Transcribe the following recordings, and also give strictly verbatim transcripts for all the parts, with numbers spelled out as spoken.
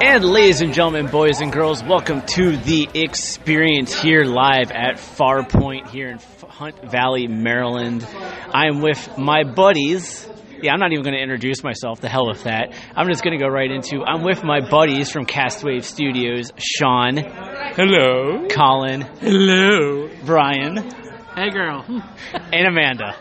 And ladies and gentlemen, boys and girls, welcome to The Experience here live at Farpoint here in Hunt Valley, Maryland. I am with my buddies. Yeah, I'm not even going to introduce myself. The hell with that. I'm just going to go right into, I'm with my buddies from Castwave Studios, Sean. Hello. Colin. Hello. Brian. Hey, girl. And Amanda.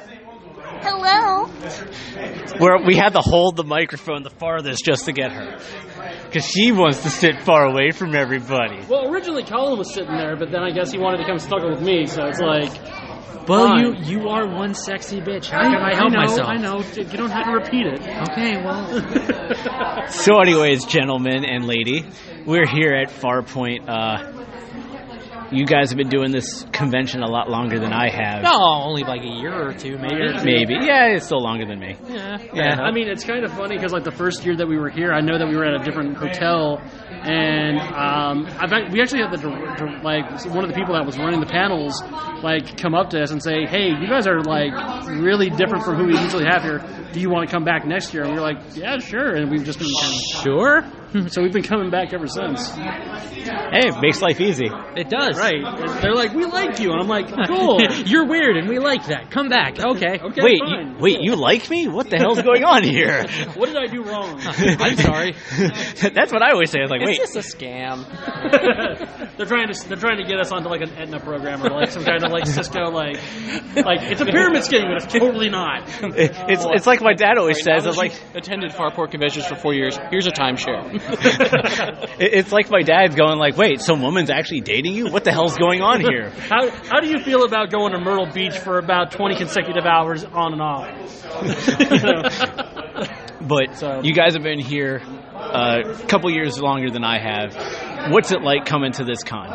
Hello. Where we had to hold the microphone the farthest just to get her. Because she wants to sit far away from everybody. Well, originally Colin was sitting there, but then I guess he wanted to come snuggle with me, so it's like... Well, fine. you you are one sexy bitch. How can I, I help I know, myself? I know. You don't have to repeat it. Okay, well... So anyways, gentlemen and lady, we're here at Farpoint. Uh, you guys have been doing this convention a lot longer than I have. No, only like a year or two, maybe. Maybe. Yeah, it's still longer than me. Yeah. Yeah. I mean, it's kind of funny because, like, the first year that we were here, I know that we were at a different hotel, and um, I've, act- we actually had the dir- dir- like one of the people that was running the panels like come up to us and say, "Hey, you guys are like really different from who we usually have here. Do you want to come back next year?" And we were like, "Yeah, sure." And we've just been kind of, Sure? so we've been coming back ever since. Hey, it makes life easy. It does. Right? They're like, "We like you," and I'm like, "Cool." You're weird, and we like that. Come back. Okay. Okay, wait, fine. you, wait, you like me? What the hell's going on here? What did I do wrong? I'm sorry. That's what I always say. I was like, wait. It's just a scam. they're trying to they're trying to get us onto like an Aetna program or like some kind of like Cisco like like it's a pyramid scheme, but it's totally not. It- it's it's like my dad always Right, says. now I was that like, you've attended Farport conventions for four years. Here's a timeshare. it- it's like my dad's going like, wait, some woman's actually dating you? What the hell's going on here? How how do you feel about going to Myrtle Beach for about twenty consecutive hours on and off? You know? But So- you guys have been here uh, a couple years longer than I have. What's it like coming to this con?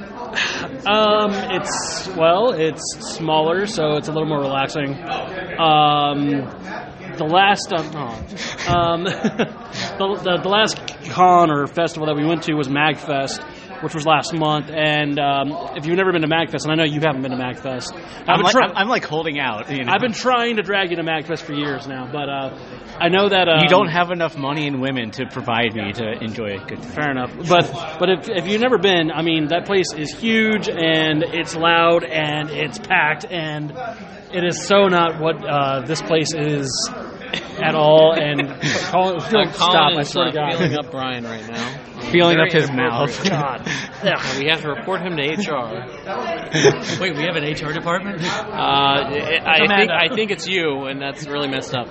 Um, it's well, it's smaller, so it's a little more relaxing. Um, the last um, oh, um the, the the last con or festival that we went to was MagFest, which was last month. And um, if you've never been to MagFest, and I know you haven't been to MagFest, I've I'm been like, try- I'm, I'm like holding out. You know? I've been trying to drag you to MagFest for years now, but uh, I know that um, You don't have enough money and women to provide me to enjoy a good time. Fair enough, but but if if you've never been, I mean, that place is huge and it's loud and it's packed and it is so not what uh, this place is at all. And Colin, Uh, stop! Colin I is swear uh, to God. feeling up Brian right now. Feeling Very up his inappropriate. mouth. God, yeah. Uh, we have to report him to H R. Wait, we have an H R department? Uh, I, I think Amanda. I think it's you, and that's really messed up.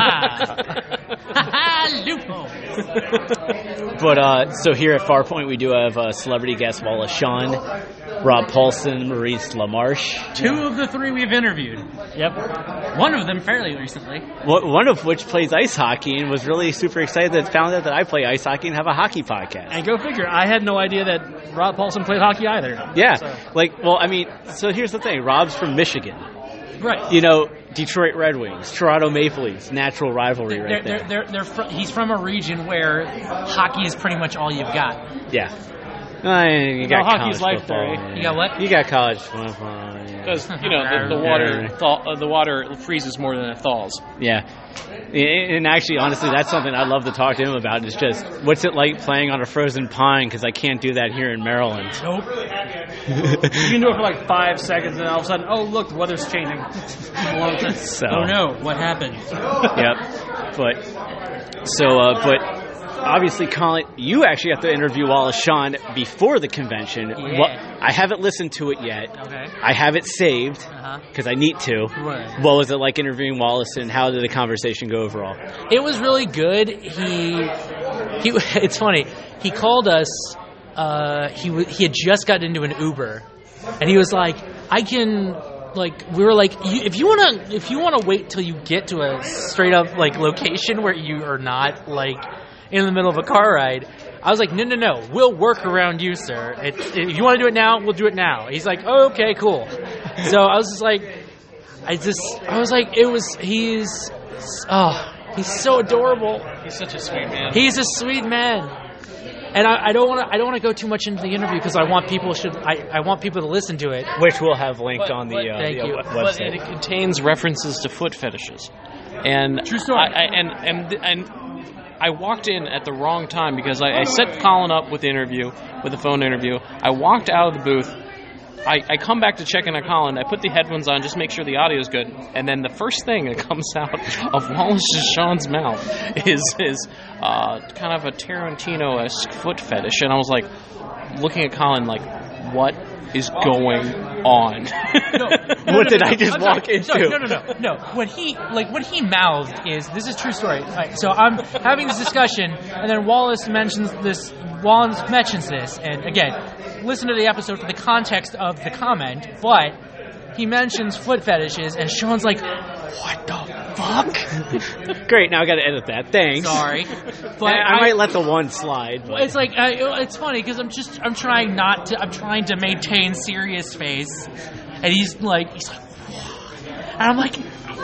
Loophole. But uh, so here at Farpoint, we do have uh, celebrity guest Wallace Shawn, Rob Paulson, Maurice LaMarche. Two of the three we've interviewed. Yep. One of them fairly recently. Wh- One of which plays ice hockey and was really super excited that found out that I play ice hockey and have a hockey podcast. And go figure. I had no idea that Rob Paulson played hockey either. Yeah, So- like, well, I mean, so here's the thing. Rob's from Michigan. Right. You know, Detroit Red Wings, Toronto Maple Leafs, natural rivalry They're, right they're, there. they're, they're fr- he's from a region where hockey is pretty much all you've got. Yeah. Uh, you got No, hockey's college life football, there, eh? yeah. You got what? You got college football. Yeah. Because you know the, the water thaw, uh, the water freezes more than it thaws. Yeah. And and actually, honestly, that's something I'd love to talk to him about. Is just what's it like playing on a frozen pond? Because I can't do that here in Maryland. Nope. You can do it for like five seconds, and all of a sudden, oh look, the weather's changing. So. Oh no, what happened? Yep. But so, uh, but obviously, Colin, you actually have to interview Wallace Shawn before the convention. Yeah. What, I haven't listened to it yet. Okay. I have it saved Uh-huh. because I need to. Right. What was it like interviewing Wallace, and how did the conversation go overall? It was really good. He, he. It's funny. He called us. Uh, he w- he had just gotten into an Uber, and he was like, "I can." Like we were like, you, if you wanna, if you wanna wait till you get to a straight up like location where you are not like in the middle of a car ride. I was like, no, no, no, we'll work around you, sir. It, if you want to do it now, we'll do it now. He's like, oh, okay, cool. So I was just like, I just, I was like, it was, he's, oh, he's so adorable. He's such a sweet man. He's a sweet man. And I, I don't want to. I don't want to go too much into the interview because I want people should. I, I want people to listen to it. Which we'll have linked But- on the, but- uh, Thank the you. uh, But website. it contains references to foot fetishes, and True story. I, I, and and and I walked in at the wrong time because I, I set Colin up with the interview, with the phone interview. I walked out of the booth. I, I come back to check in on Colin. I put the headphones on, just make sure the audio's good. And then the first thing that comes out of Wallace Shawn's mouth is is uh, kind of a Tarantino-esque foot fetish. And I was like, looking at Colin like, what is going on? No, no, What no, did no, I just I'm walk sorry, into? sorry, no, no, no, no. What he like, what he mouthed is this is true story. All right, so I'm having this discussion, and then Wallace mentions this. Wallace mentions this, and again, listen to the episode for the context of the comment. But he mentions foot fetishes, and Sean's like, "What the fuck?" Great, now I got to edit that. Thanks. Sorry, but I, I might let the one slide. But. It's like uh, it's funny because I'm just I'm trying not to I'm trying to maintain serious face, and he's like he's like, and I'm like,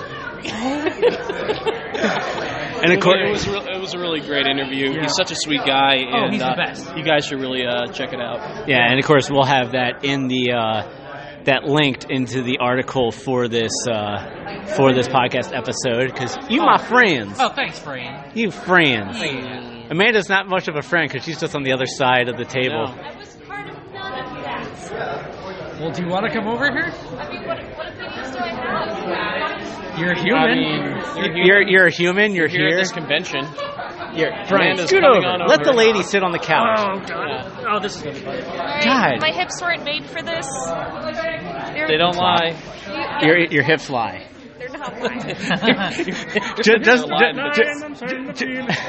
and of course, it was re- it was a really great interview. Yeah. He's such a sweet guy, Oh, and he's the uh, best. you guys should really uh, check it out. yeah, and of course we'll have that in the uh, that linked into the article for this uh, for this podcast episode because you my friends, oh, thanks, Fran. you friends. Amanda's not much of a friend because she's just on the other side of the table. No. I was part of none of that. Well, do you want to come over here? I mean, what, what opinions do I have? You're I human. mean, You're you're a human. You're here here. at this convention. You're Brian. Amanda's Scoot coming over. on Let over. the lady sit on the couch. Oh, God. Oh, this is going to be fun. Alright, God. My hips weren't made for this. They're, They don't lie. You, Your your hips lie. they're not lying. just, just, lying, just,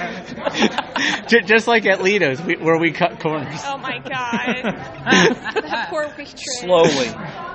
just, just like at Lido's, we, where we cut corners. Oh my god. That poor waitress. Slowly.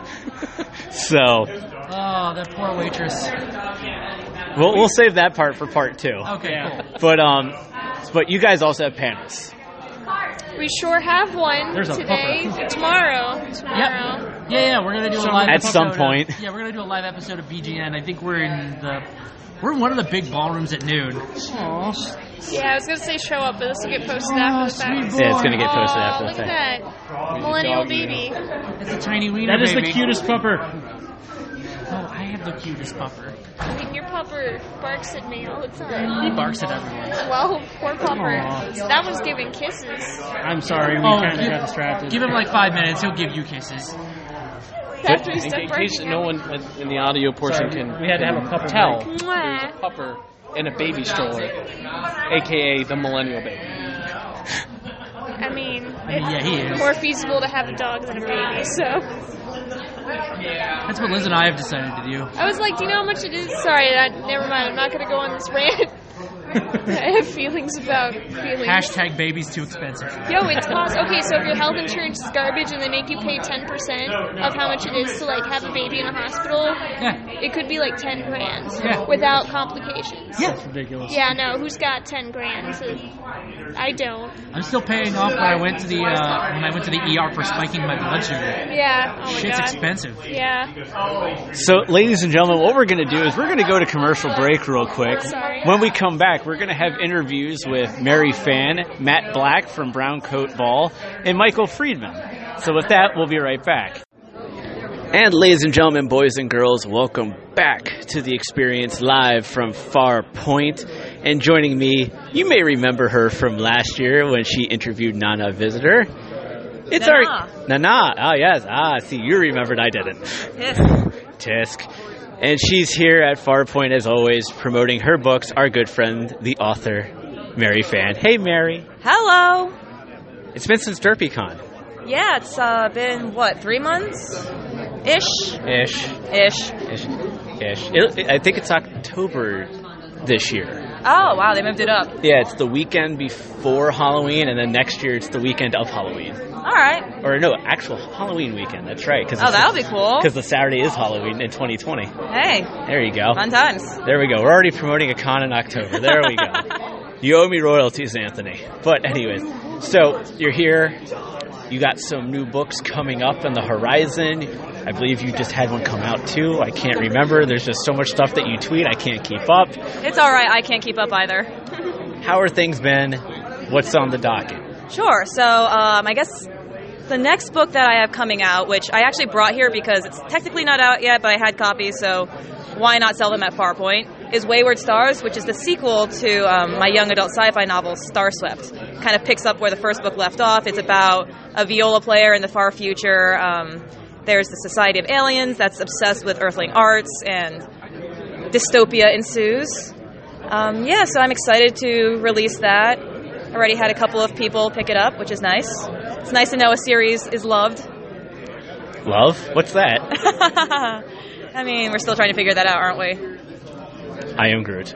So Oh, that poor waitress. we'll we'll save that part for part two. Okay, cool. But um, but you guys also have panels. We sure have one There's a today. Tomorrow. Tomorrow. Yep. Yeah, yeah, we're gonna do a live At episode some of- point. yeah, we're gonna do a live episode of B G N. I think we're in the we're in one of the big ballrooms at noon. Yeah, I was gonna say show up, but this will get posted after the fact. Yeah, it's gonna get posted Aw, after the look at fact. that. Millennial baby. It's a tiny wiener That is the baby. cutest pupper. Oh, I have the cutest pupper. I mean, your pupper barks at me all the time. He barks at everyone. Well, poor pupper. Aw. That one's giving kisses. I'm sorry, we Oh, kind of give- got distracted. Give him like five minutes. He'll give you kisses. After he's In, done in barking case at no me. one in the audio portion Sorry, can we had to have a couple tell, break. Mwah. pupper in a baby stroller, aka the millennial baby. I mean, mean, yeah, he it's is. more feasible to have a dog than a baby, so. That's what Liz and I have decided to do. I was like, do you know how much it is? Sorry, I, never mind. I'm not going to go on this rant. I have feelings about feelings. Hashtag baby's too expensive. Yo, it's cost. Okay, so if your health insurance is garbage and they make you pay ten percent of how much it is to like have a baby in a hospital, Yeah. it could be like ten grand Yeah. without complications. Yeah. That's ridiculous. Yeah, no, who's got ten grand? So I don't. I'm still paying off when I went to the uh, when I went to the E R for spiking my blood sugar. Yeah. Oh my Shit's god. expensive. Yeah. So, ladies and gentlemen, what we're going to do is we're going to go to commercial break real quick. Sorry. When we come back, we're going to have interviews with Mary Fan, Matt Black from Brown Coat Ball, and Michael Friedman. So with that, we'll be right back. And ladies and gentlemen, boys and girls, welcome back to the experience live from Far Point. And joining me, you may remember her from last year when she interviewed Nana Visitor. It's Nana. our Nana. Oh yes. Ah, see, you remembered. I didn't. Yes. Tisk. And she's here at Farpoint as always, promoting her books. Our good friend, the author, Mary Fan. Hey, Mary. Hello. It's been since DerpyCon. Yeah, it's uh, been, what, three months? Ish? Ish. Ish. Ish. Ish. It, I think it's October this year. Oh, wow, they moved it up. Yeah, it's the weekend before Halloween, and then next year it's the weekend of Halloween. All right. Or no, actual Halloween weekend. That's right. Cause Oh, that'll be cool. Because the Saturday is Halloween in twenty twenty. Hey, There you go. fun times. There we go. We're already promoting a con in October. There we go. You owe me royalties, Anthony. But anyways, so you're here. You got some new books coming up on the horizon. I believe you just had one come out too. I can't remember. There's just so much stuff that you tweet. I can't keep up. It's all right. I can't keep up either. How are things been? What's on the docket? Sure. So um, I guess the next book that I have coming out, which I actually brought here because it's technically not out yet, but I had copies, so why not sell them at Farpoint, is Wayward Stars, which is the sequel to um, my young adult sci-fi novel, Starswept. Kind of picks up where the first book left off. It's about a viola player in the far future. Um, there's the Society of Aliens that's obsessed with Earthling arts, and dystopia ensues. Um, yeah, so I'm excited to release that. Already had a couple of people pick it up, which is nice. It's nice to know a series is loved. Love? What's that? I mean, we're still trying to figure that out, aren't we? I am Groot.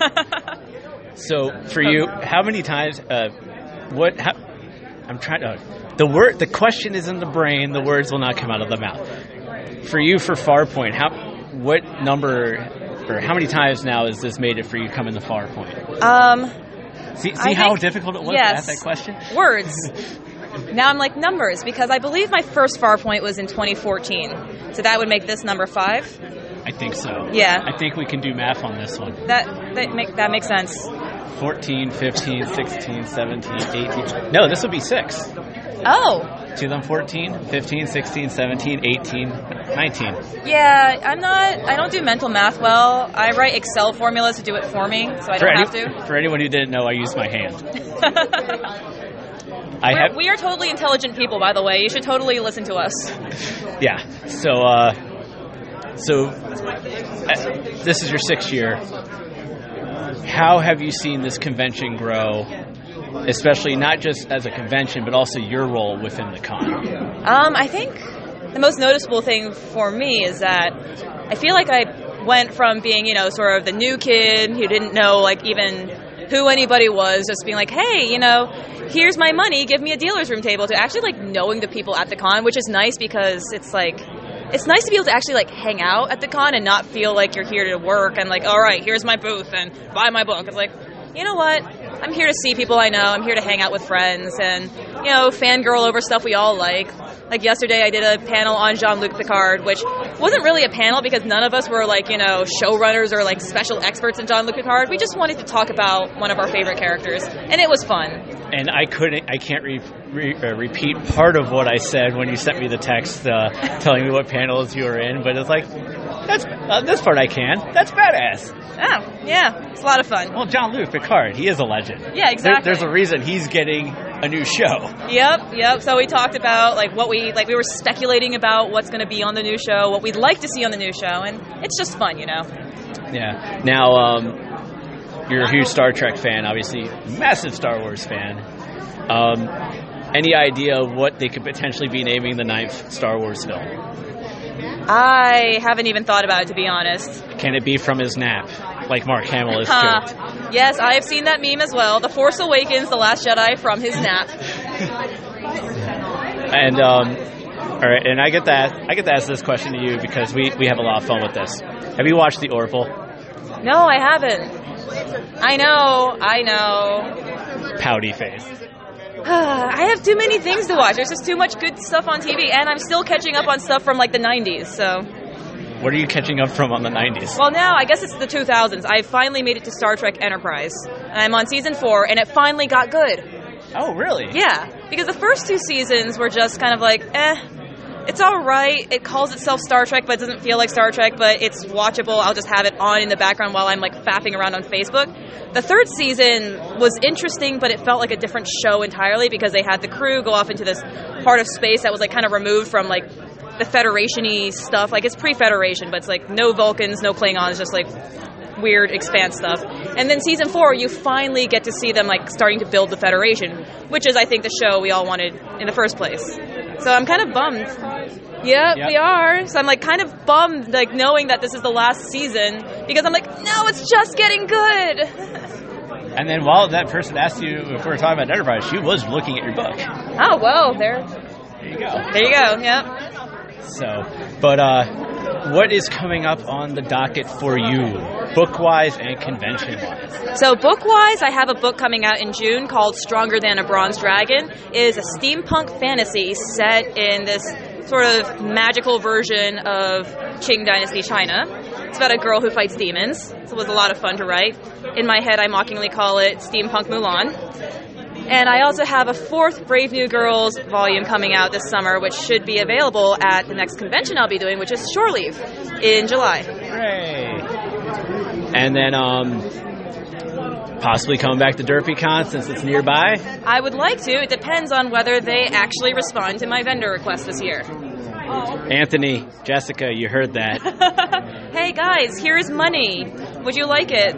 So, for you, how many times, uh, what, how, I'm trying to, the word, the question is in the brain, the words will not come out of the mouth. For you, for Farpoint, how, what number, or how many times now has this made it for you to come into Farpoint? Um, see see I how think, difficult it was yes, to ask that question? Words. Now I'm like numbers, because I believe my first Farpoint was in twenty fourteen. So that would make this number five. I think so. Yeah. I think we can do math on this one. That that make that makes sense. fourteen, fifteen, sixteen, seventeen, eighteen. No, this would be six. Oh. two thousand fourteen, fifteen, sixteen, seventeen, eighteen, nineteen. Yeah, I'm not, I don't do mental math well. I write Excel formulas to do it for me, so I For don't any- have to. For anyone who didn't know, I use my hand. I We're, have, we are totally intelligent people, by the way. You should totally listen to us. yeah. So, uh, so uh, this is your sixth year. How have you seen this convention grow, especially not just as a convention, but also your role within the con? Um, I think the most noticeable thing for me is that I feel like I went from being, you know, sort of the new kid who didn't know, like, even who anybody was, just being like, hey, you know, here's my money, give me a dealer's room table, to actually, like, knowing the people at the con, which is nice because it's, like, it's nice to be able to actually, like, hang out at the con and not feel like you're here to work and, like, all right, here's my booth and buy my book. It's like, you know what? I'm here to see people I know. I'm here to hang out with friends and, you know, fangirl over stuff we all like. Like yesterday I did a panel on Jean-Luc Picard, which wasn't really a panel because none of us were like, you know, showrunners or like special experts in Jean-Luc Picard. We just wanted to talk about one of our favorite characters, and it was fun. And I couldn't, I can't re, re, uh, repeat part of what I said when you sent me the text uh, telling me what panels you were in, but it's like, that's uh, this part I can. That's badass. Oh, yeah, it's a lot of fun. Well, Jean-Luc Picard, he is a legend. Yeah, exactly. There, there's a reason he's getting a new show. Yep, yep. So we talked about like what we like. We were speculating about what's going to be on the new show, what we'd like to see on the new show, and it's just fun, you know. Yeah. Now, um, you're a huge Star Trek fan, obviously, massive Star Wars fan. Um, any idea of what they could potentially be naming the ninth Star Wars film? I haven't even thought about it, to be honest. Can it be from his nap, like Mark Hamill has Huh. joked? Yes, I have seen that meme as well. The Force Awakens, The Last Jedi from his nap. And um, all right, and I get that. I get to ask this question to you because we, we have a lot of fun with this. Have you watched The Orville? No, I haven't. I know, I know. Pouty face. I have too many things to watch. There's just too much good stuff on T V, and I'm still catching up on stuff from like the nineties, so. What are you catching up from on the nineties? Well, now, I guess it's the two thousands. I finally made it to Star Trek Enterprise. I'm on season four, and it finally got good. Oh, really? Yeah, because the first two seasons were just kind of like, eh, it's all right. It calls itself Star Trek, but it doesn't feel like Star Trek, but it's watchable. I'll just have it on in the background while I'm, like, faffing around on Facebook. The third season was interesting, but it felt like a different show entirely because they had the crew go off into this part of space that was, like, kind of removed from, like, the Federation-y stuff. Like, it's pre-Federation, but it's, like, no Vulcans, no Klingons, just, like, weird expanse stuff. And then season four, you finally get to see them, like, starting to build the Federation, which is, I think, the show we all wanted in the first place. So I'm kind of bummed. Yep, Yep. we are. So I'm, like, kind of bummed, like, knowing that this is the last season, because I'm like, no, it's just getting good. And then while that person asked you if we were talking about Enterprise, she was looking at your book. Oh, well, there, There you go. there you go, yep. So, but uh, what is coming up on the docket for you, book-wise and convention-wise? So book-wise, I have a book coming out in June called Stronger Than a Bronze Dragon. It is a steampunk fantasy set in this sort of magical version of Qing Dynasty China. It's about a girl who fights demons, so it was a lot of fun to write. In my head, I mockingly call it Steampunk Mulan. And I also have a fourth Brave New Girls volume coming out this summer, which should be available at the next convention I'll be doing, which is Shore Leave in July. Hooray! and then um, possibly coming back to DerpyCon since it's nearby. I would like to. It depends on whether they actually respond to my vendor request this year. Anthony, Jessica, you heard that. Hey guys, here's money. Would you like it?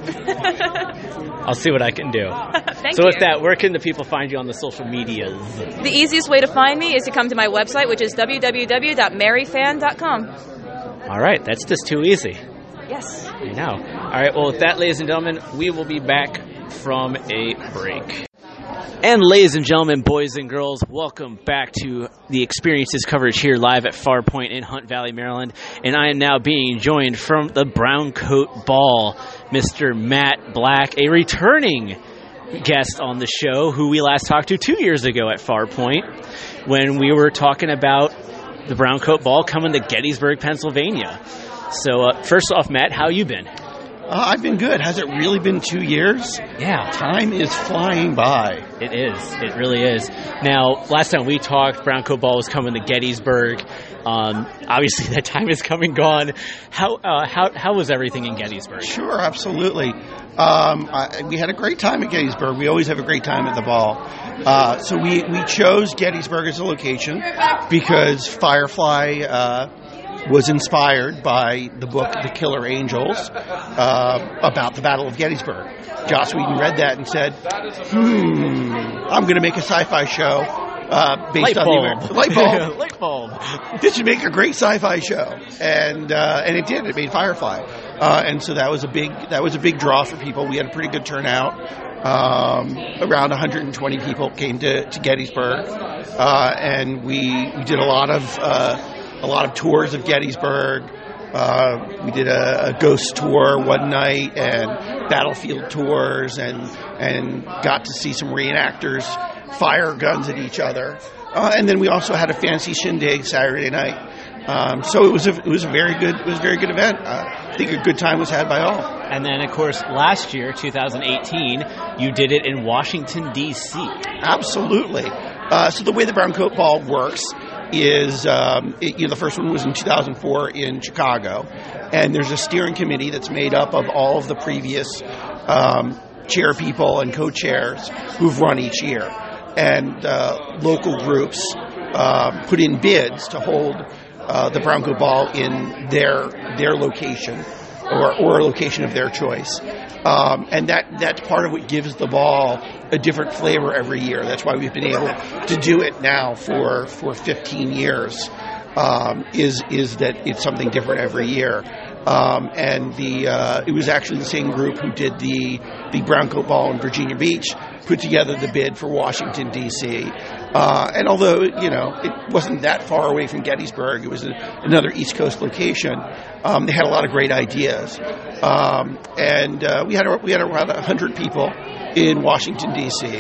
I'll see what I can do. Thank so you. with that, where can the people find you on the social medias? The easiest way to find me is to come to my website, which is w w w dot mary fan dot com. All right, that's just too easy. Yes. I know. All right, well, with that, ladies and gentlemen, we will be back from a break. And ladies and gentlemen, boys and girls, welcome back to the Experiences coverage here live at Farpoint in Hunt Valley, Maryland. And I am now being joined from the Brown Coat Ball, Mister Matt Black, a returning guest on the show who we last talked to two years ago at Farpoint when we were talking about the Brown Coat Ball coming to Gettysburg, Pennsylvania. So uh, first off, Matt, how you been? Uh, I've been good. Has it really been two years? Yeah. Time is flying by. It is. It really is. Now, last time we talked, Brown Coat Ball was coming to Gettysburg. Um, obviously, that time is come and gone. How uh, how how was everything in Gettysburg? Sure, absolutely. Um, I, we had a great time at Gettysburg. We always have a great time at the ball. Uh, so we, we chose Gettysburg as a location because Firefly uh, was inspired by the book The Killer Angels uh, about the Battle of Gettysburg. Joss Whedon read that and said, hmm, I'm going to make a sci-fi show uh, based light on bulb. the American... Light bulb. Light bulb. This should make a great sci-fi show. And uh, and it did. It made Firefly. Uh, and so that was a big that was a big draw for people. We had a pretty good turnout. Um, around one hundred twenty people came to, to Gettysburg. Uh, and we, we did a lot of... Uh, A lot of tours of Gettysburg. Uh, we did a, a ghost tour one night and battlefield tours, and and got to see some reenactors fire guns at each other. Uh, and then we also had a fancy shindig Saturday night. Um, so it was a it was a very good it was a very good event. Uh, I think a good time was had by all. And then, of course, last year, two thousand eighteen, you did it in Washington D C. Absolutely. Uh, so the way the Brown Coat Ball works is, um, it, you know, the first one was in two thousand four in Chicago, and there's a steering committee that's made up of all of the previous um, chair people and co-chairs who've run each year, and uh, local groups uh, put in bids to hold uh, the Brown Coat Ball in their their location or, or a location of their choice. Um, and that, that's part of what gives the ball a different flavor every year. That's why we've been able to do it now for, for fifteen years, um, is, is that it's something different every year. Um, and the, uh, it was actually the same group who did the, the Brown Coat Ball in Virginia Beach, put together the bid for Washington, D C. Uh, and although, you know, it wasn't that far away from Gettysburg, it was a, another East Coast location, um, they had a lot of great ideas. Um, and, uh, we had, a, we had around one hundred people in Washington, D C.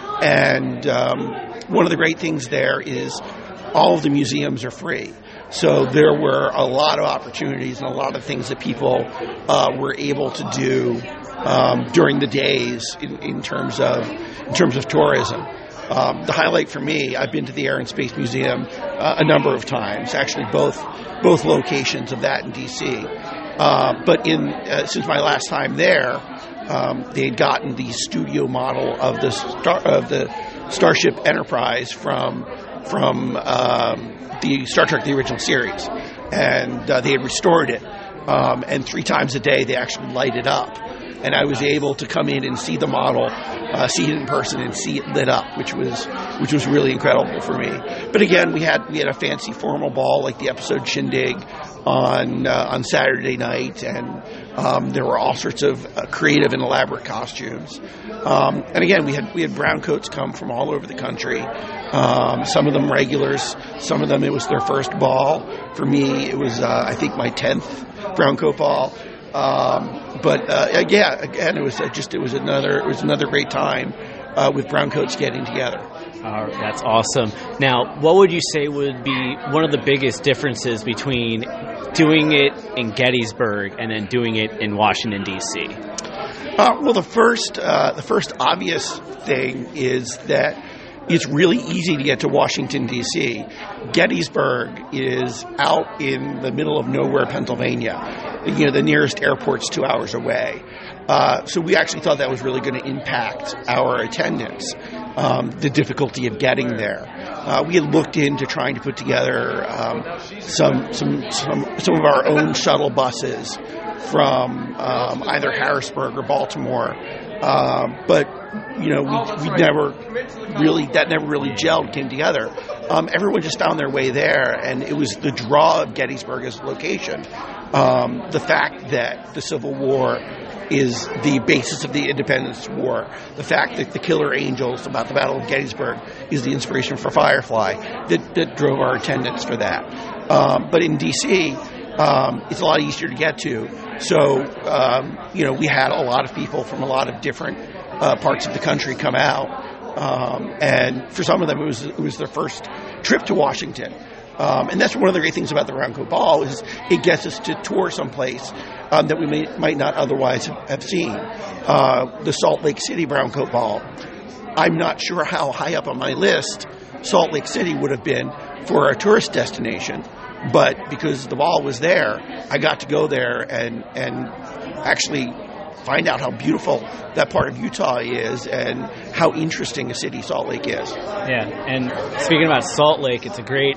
And, um, one of the great things there is all of the museums are free. So there were a lot of opportunities and a lot of things that people, uh, were able to do, um, during the days in, in terms of, in terms of tourism. Um, the highlight for me, I've been to the Air and Space Museum uh, a number of times, actually both both locations of that in D C. Uh, but in uh, since my last time there, um, they had gotten the studio model of the star, of the Starship Enterprise from from um, the Star Trek the original series, and uh, they had restored it. Um, and three times a day they actually light it up. And I was able to come in and see the model, uh, see it in person, and see it lit up, which was which was really incredible for me. But again, we had we had a fancy formal ball like the episode Shindig on uh, on Saturday night, and um, there were all sorts of uh, creative and elaborate costumes. Um, and again, we had we had brown coats come from all over the country. Um, some of them regulars, some of them it was their first ball. For me, it was uh, I think my tenth Brown Coat Ball. Um, but uh, yeah, again, it was uh, just it was another it was another great time uh, with brown coats getting together. Uh, that's awesome. Now, what would you say would be one of the biggest differences between doing it in Gettysburg and then doing it in Washington D C? Uh, well, the first uh, the first obvious thing is that it's really easy to get to Washington, D C. Gettysburg is out in the middle of nowhere, Pennsylvania. you know, the nearest airport's two hours away. Uh, so we actually thought that was really going to impact our attendance, um, the difficulty of getting there. Uh, we had looked into trying to put together um, some, some some some of our own shuttle buses from um, either Harrisburg or Baltimore, uh, but you know we, we never really that never really gelled, came together. Um, everyone just found their way there, and it was the draw of Gettysburg as a location. Um, the fact that the Civil War is the basis of the Independence War. The fact that the Killer Angels about the Battle of Gettysburg is the inspiration for Firefly that, that drove our attendance for that. Um, but in D C, um, it's a lot easier to get to. So, um, you know, we had a lot of people from a lot of different uh, parts of the country come out. Um, and for some of them, it was, it was their first trip to Washington. Um, and that's one of the great things about the Brown Coat Ball is it gets us to tour someplace um, that we may, might not otherwise have seen. Uh, the Salt Lake City Brown Coat Ball, I'm not sure how high up on my list Salt Lake City would have been for a tourist destination, but because the ball was there, I got to go there and, and actually find out how beautiful that part of Utah is and how interesting a city Salt Lake is. Yeah, and speaking about Salt Lake, it's a great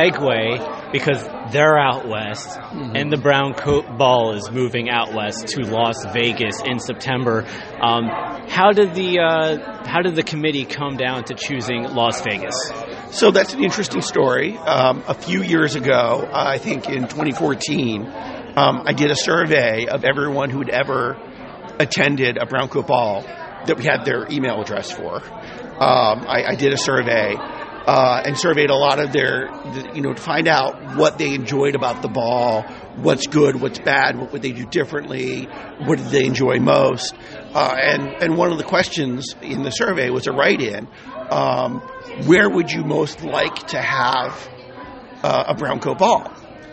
segue because they're out west, mm-hmm. and the Brown Coat Ball is moving out west to Las Vegas in September. Um, how did the uh, how did the committee come down to choosing Las Vegas? So that's an interesting story. Um, a few years ago, I think in twenty fourteen, um, I did a survey of everyone who had ever attended a Brown Coat Ball that we had their email address for. Um, I, I did a survey uh, and surveyed a lot of their, the, you know, to find out what they enjoyed about the ball, what's good, what's bad, what would they do differently, what did they enjoy most. Uh, and, and one of the questions in the survey was a write-in. Um, where would you most like to have uh, a Brown Coat Ball?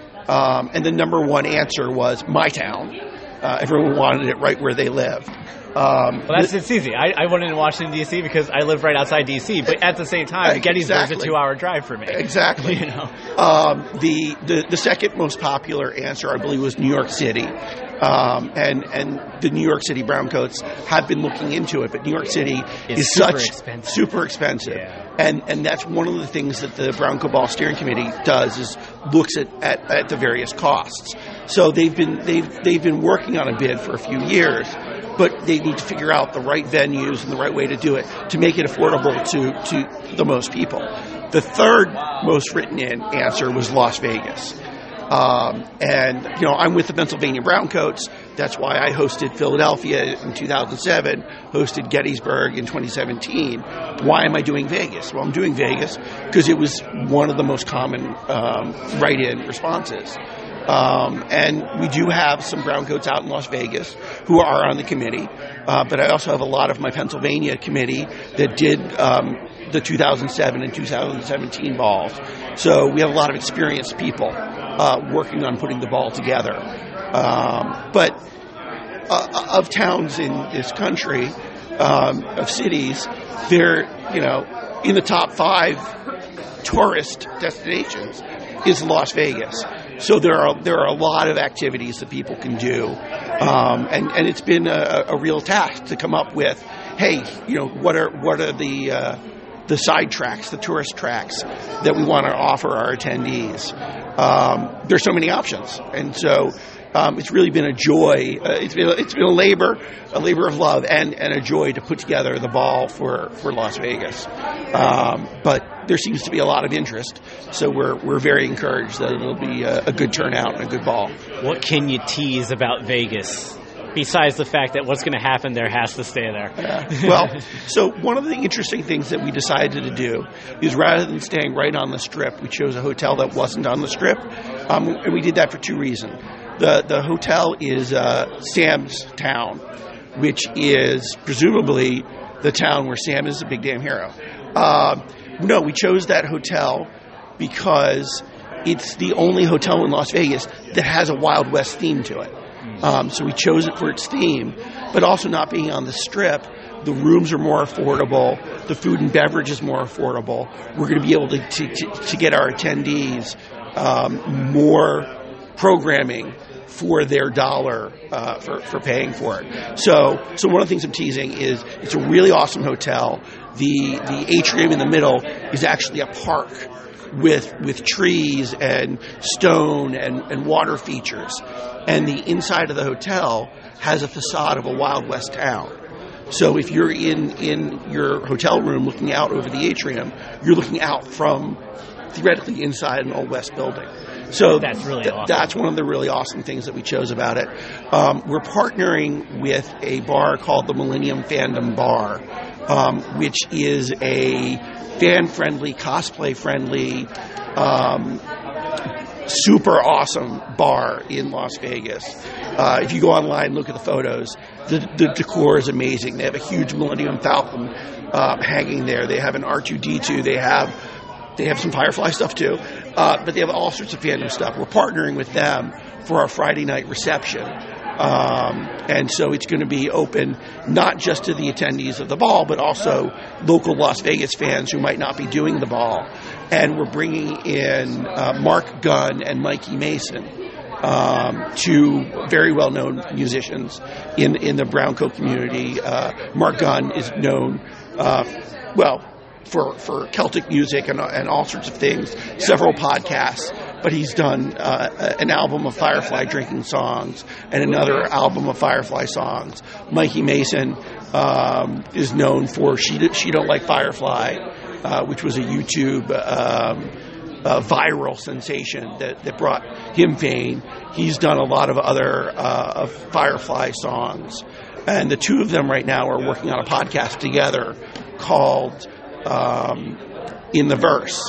Um, and the number one answer was my town. Uh, everyone wanted it right where they lived. Um, well, that's it's easy. I, I wanted in Washington, D C because I live right outside D C, but at the same time, Gettysburg's exactly. a two-hour drive for me. Exactly. You know? um, the, the the second most popular answer, I believe, was New York City. Um, and, and the New York City Browncoats have been looking into it, but New York City it's is super such expensive. super expensive. Yeah. And and that's one of the things that the Brown Coat Ball Steering Committee does is looks at, at, at the various costs. So they've been they've they've been working on a bid for a few years, but they need to figure out the right venues and the right way to do it to make it affordable to, to the most people. The third most written in answer was Las Vegas. Um, and, you know, I'm with the Pennsylvania Browncoats. That's why I hosted Philadelphia in two thousand seven, hosted Gettysburg in twenty seventeen. Why am I doing Vegas? Well, I'm doing Vegas because it was one of the most common um, write-in responses. Um, and we do have some Browncoats out in Las Vegas who are on the committee, uh, but I also have a lot of my Pennsylvania committee that did um, the two thousand seven and two thousand seventeen balls. So we have a lot of experienced people uh, working on putting the ball together. Um, but uh, of towns in this country, um, of cities, they're, you know, in the top five tourist destinations is Las Vegas. So there are there are a lot of activities that people can do, um, and and it's been a, a real task to come up with, hey, you know, what are what are the uh, the side tracks, the tourist tracks that we want to offer our attendees. Um, there's so many options, and so um, it's really been a joy. Uh, it's been it's been a labor, a labor of love, and, and a joy to put together the ball for, for Las Vegas. Um, but there seems to be a lot of interest, so we're we're very encouraged that it'll be a, a good turnout and a good ball. What can you tease about Vegas? Besides the fact that what's going to happen there has to stay there. Yeah. Well, so one of the interesting things that we decided to do is rather than staying right on the Strip, we chose a hotel that wasn't on the Strip, um, and we did that for two reasons. The the hotel is uh, Sam's Town, which is presumably the town where Sam is a big damn hero. Uh, no, we chose that hotel because it's the only hotel in Las Vegas that has a Wild West theme to it. Um, so we chose it for its theme, but also not being on the Strip, the rooms are more affordable, the food and beverage is more affordable. We're going to be able to, to, to get our attendees um, more programming for their dollar uh, for for paying for it. So so one of the things I'm teasing is it's a really awesome hotel. The the atrium in the middle is actually a park with with trees and stone and, and water features. And the inside of the hotel has a facade of a Wild West town. So if you're in, in your hotel room looking out over the atrium, you're looking out from theoretically inside an Old West building. So that's really th- awesome. That's one of the really awesome things that we chose about it. Um, we're partnering with a bar called the Millennium Fandom Bar, um, which is a fan-friendly, cosplay-friendly, um, super awesome bar in Las Vegas. Uh, if you go online and look at the photos, the, the decor is amazing. They have a huge Millennium Falcon uh, hanging there. They have an R two D two. They have they have some Firefly stuff too, uh, but they have all sorts of fandom stuff. We're partnering with them for our Friday night reception. Um, and so it's going to be open not just to the attendees of the ball, but also local Las Vegas fans who might not be doing the ball. And we're bringing in uh, Mark Gunn and Mikey Mason, um, two very well-known musicians in in the brown coat community. Uh, Mark Gunn is known, uh, well, for, for Celtic music and, and all sorts of things, several podcasts. But he's done uh, an album of Firefly drinking songs and another album of Firefly songs. Mikey Mason um, is known for She, she Don't Like Firefly, uh, which was a YouTube um, uh, viral sensation that, that brought him fame. He's done a lot of other uh, of Firefly songs. And the two of them right now are working on a podcast together called um, In the Verse.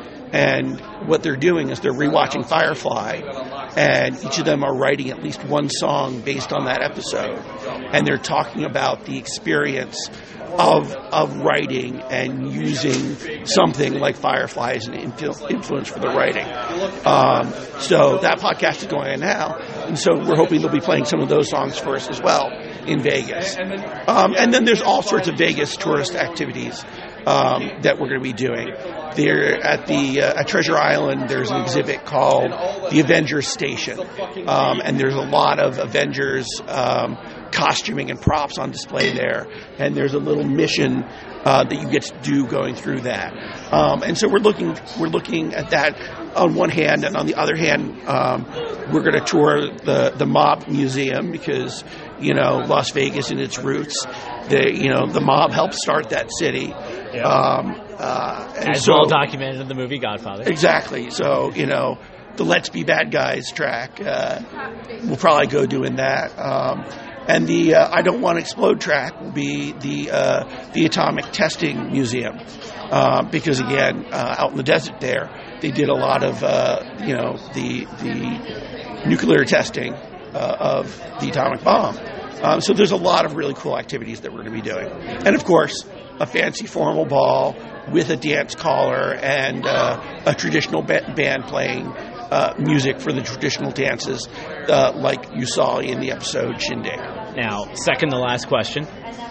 And what they're doing is they're rewatching Firefly, and each of them are writing at least one song based on that episode. And they're talking about the experience of of writing and using something like Firefly as an influ- influence for the writing. Um, so that podcast is going on now, and so we're hoping they'll be playing some of those songs for us as well in Vegas. Um, and then there's all sorts of Vegas tourist activities um, that we're going to be doing. There at the uh, at Treasure Island, there's an exhibit called the Avengers Station, um, and there's a lot of Avengers um, costuming and props on display there. And there's a little mission uh, that you get to do going through that. Um, and so we're looking we're looking at that on one hand, and on the other hand, um, we're going to tour the the Mob Museum because you know Las Vegas in its roots, the you know the mob helped start that city. Yeah. Um, uh, and As so, well documented in the movie Godfather. Exactly. So, you know, the Let's Be Bad Guys track, uh, we'll probably go doing that. Um, and the uh, I Don't Want to Explode track will be the uh, the Atomic Testing Museum. Uh, because, again, uh, out in the desert there, they did a lot of, uh, you know, the, the nuclear testing uh, of the atomic bomb. Um, so there's a lot of really cool activities that we're going to be doing. And, of course, a fancy formal ball with a dance caller and uh, a traditional ba- band playing uh, music for the traditional dances uh, like you saw in the episode Shindig. Now, second to last question.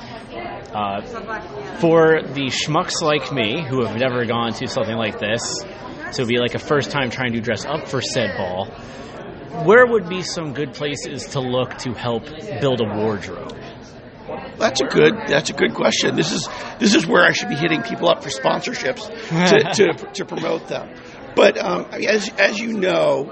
Uh, for the schmucks like me who have never gone to something like this, so it'd be like a first time trying to dress up for said ball, where would be some good places to look to help build a wardrobe? That's a good. That's a good question. This is this is where I should be hitting people up for sponsorships to to, to promote them. But um, as as you know,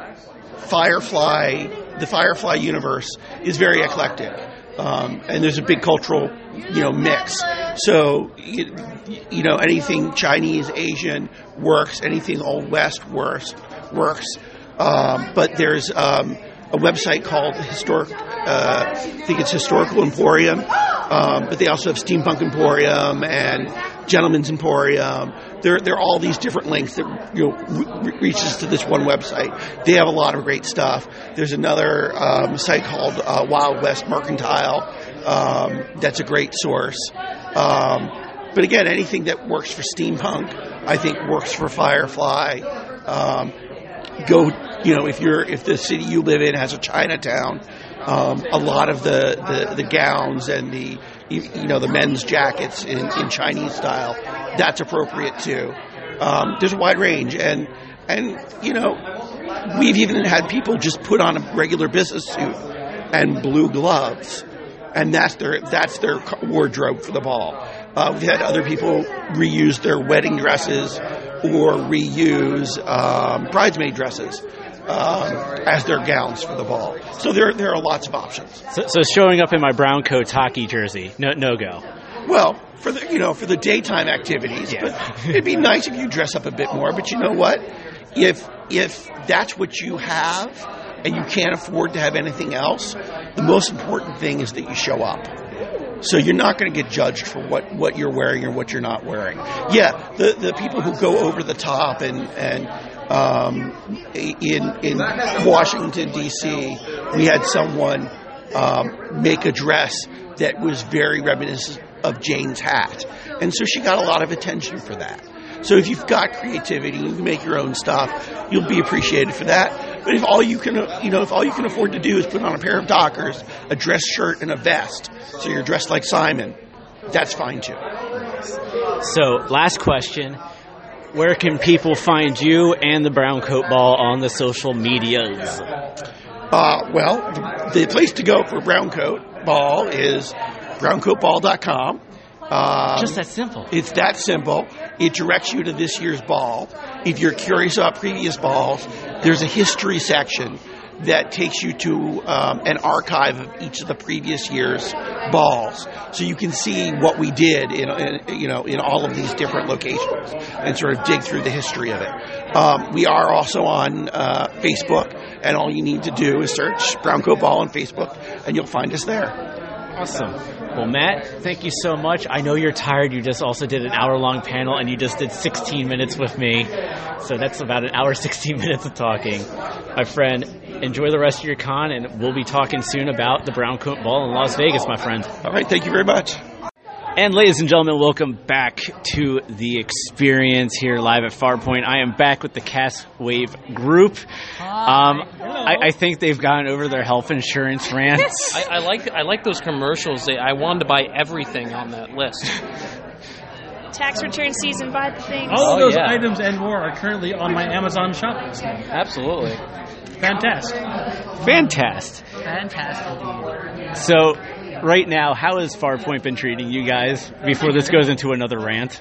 Firefly, the Firefly universe is very eclectic, um, and there's a big cultural you know mix. So you, you know anything Chinese, Asian works. Anything Old West works works. Um, but there's um, a website called Historic. Uh, I think it's Historical Emporium, um, but they also have Steampunk Emporium and Gentleman's Emporium. There, there are all these different links that you know re- reaches to this one website. They have a lot of great stuff. There's another um, site called uh, Wild West Mercantile. Um, that's a great source. Um, but again, anything that works for steampunk, I think, works for Firefly. Um, go, you know, if you're if the city you live in has a Chinatown. Um, a lot of the, the, the gowns and the you know the men's jackets in, in Chinese style, that's appropriate too. Um, there's a wide range, and and you know we've even had people just put on a regular business suit and blue gloves, and that's their that's their wardrobe for the ball. Uh, we've had other people reuse their wedding dresses or reuse um, bridesmaid dresses um, as their gowns for the ball. So there there are lots of options. So, so showing up in my brown coats hockey jersey, no no go. Well, for the you know for the daytime activities, Yeah. but it'd be nice if you dress up a bit more. But you know what? If if that's what you have and you can't afford to have anything else, the most important thing is that you show up. So you're not going to get judged for what, what you're wearing or what you're not wearing. Yeah, the, the people who go over the top and and um, in in Washington D C, we had someone um, make a dress that was very reminiscent of Jane's hat, and so she got a lot of attention for that. So if you've got creativity, you can make your own stuff, you'll be appreciated for that. But if all you can, you know, if all you can afford to do is put on a pair of Dockers, a dress shirt, and a vest, so you're dressed like Simon, that's fine too. So, last question. Where can people find you and the Brown Coat Ball on the social medias? Uh, well, the, the place to go for Brown Coat Ball is brown coat ball dot com. Um, Just that simple. It's that simple. It directs you to this year's ball. If you're curious about previous balls, there's a history section that takes you to um, an archive of each of the previous year's balls, so you can see what we did in, in you know in all of these different locations and sort of dig through the history of it. Um, we are also on uh, Facebook, and all you need to do is search Brown Coat Ball on Facebook, and you'll find us there. Awesome. Well, Matt, thank you so much. I know you're tired. You just also did an hour-long panel, and you just did sixteen minutes with me. So that's about an hour, sixteen minutes of talking. My friend, enjoy the rest of your con, and we'll be talking soon about the Brown Coat Ball in Las Vegas, my friend. All right, thank you very much. And ladies and gentlemen, welcome back to the experience here live at Farpoint. I am back with the Cast Wave group. Um, I, I think they've gotten over their health insurance rants. I, I like I like those commercials. They, I wanted to buy everything on that list. Tax return season, buy the things. All of Oh, those yeah. items and more are currently on my Amazon shopping list. Absolutely. Fantastic. Fantastic. Fantastic. So, right now, how has Farpoint been treating you guys before this goes into another rant?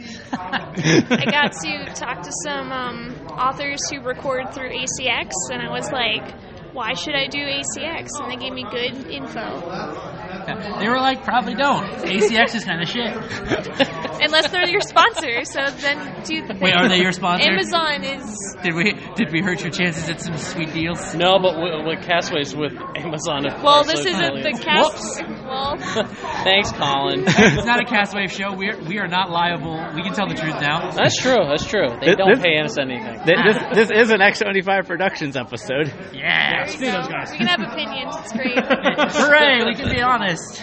I got to talk to some um, authors who record through A C X, and I was like, why should I do A C X? And they gave me good info. They were like, probably don't. A C X is kind of shit. Unless they're your sponsor, so then do the thing. Wait, are they your sponsor? Amazon is... Did we did we hurt your chances at some sweet deals? No, but with, with Castways with Amazon. Well, this isn't the cast... Well, Thanks, Colin. It's not a Castwave show. We are, we are not liable. We can tell the truth now. That's true. That's true. They This- don't this- pay us anything. Th- This, this is an X seventy-five Productions episode. Yeah. See those guys. we can have opinions. It's great. Hooray! We can be honest.